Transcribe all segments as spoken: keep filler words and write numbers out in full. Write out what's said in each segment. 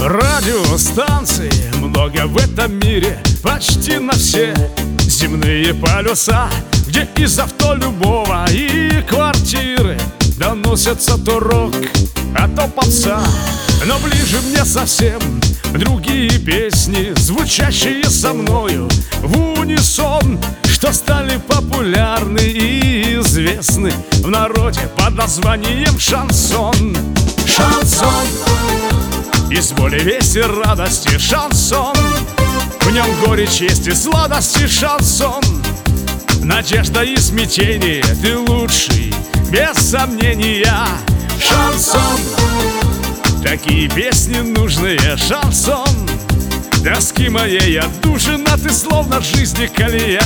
Радиостанций много в этом мире, почти на все земные полюса, где из авто любого и квартиры доносятся то рок, а то попса. Но ближе мне совсем другие песни, звучащие со мною в унисон, что стали популярны и известны в народе под названием шансон. Шансон. Из боли, веси, радости шансон. В нем горечь, есть и сладости шансон. Надежда и смятение, ты лучший, без сомнения. Шансон. Такие песни нужные, шансон. Тоски моей отдушина, ты словно жизни колея.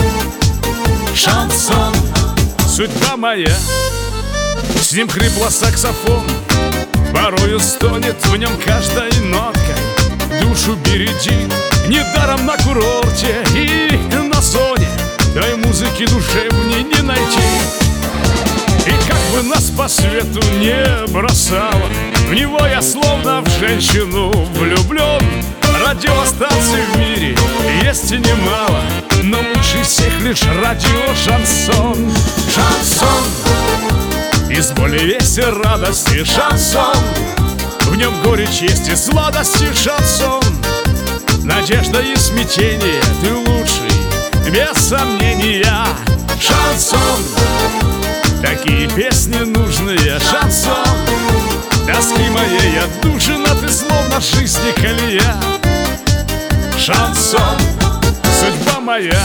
Шансон. Судьба моя. С ним хрипло саксофон, порою стонет в нем каждой ноткой. Душу бередит, недаром на курорте и на зоне той музыки душевней не найти. И как бы нас по свету не бросало, в него я словно в женщину влюблен. Радиостанций в мире есть и немало, но лучше всех лишь радио шансон. Шансон. Из боли, веси, радости шансон. В нем горечь, есть и сладости шансон. Надежда и смятение, ты лучший, без сомнения. Шансон. Такие песни нужные, шансон. Тоски моей отдушина, ты словно жизни колея. Шансон. Судьба моя.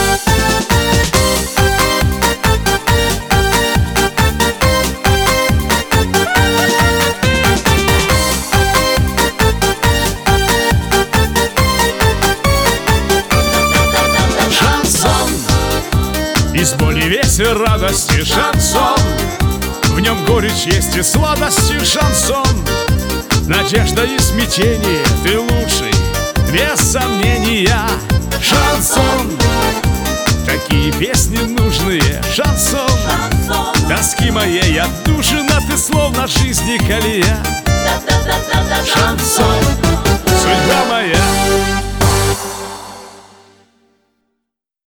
Из боли, веси, радости шансон. В нем горечь, есть и сладости шансон. Надежда и смятение, ты лучший, без сомнения. Шансон. Такие песни нужные, шансон. Тоски моей отдушина, ты словно жизни колея. Шансон. Судьба моя.